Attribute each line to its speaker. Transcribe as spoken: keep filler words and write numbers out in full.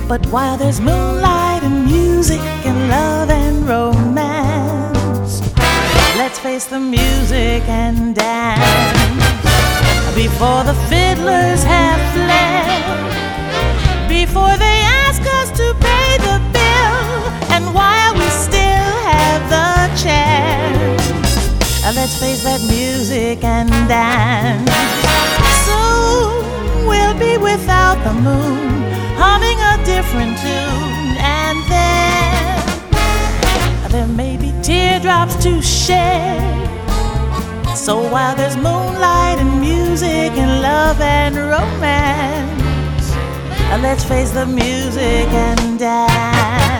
Speaker 1: But while there's moonlight and music and love and romance, let's face the music and dance. Before the fiddlers have fled, before they ask us to pay the bill, and while we still have the chance, let's face that music and dance. Soon we'll be without the moon, humming a different tune, and then there may be teardrops to shed. So while there's moonlight and music and love and romance, let's face the music and dance.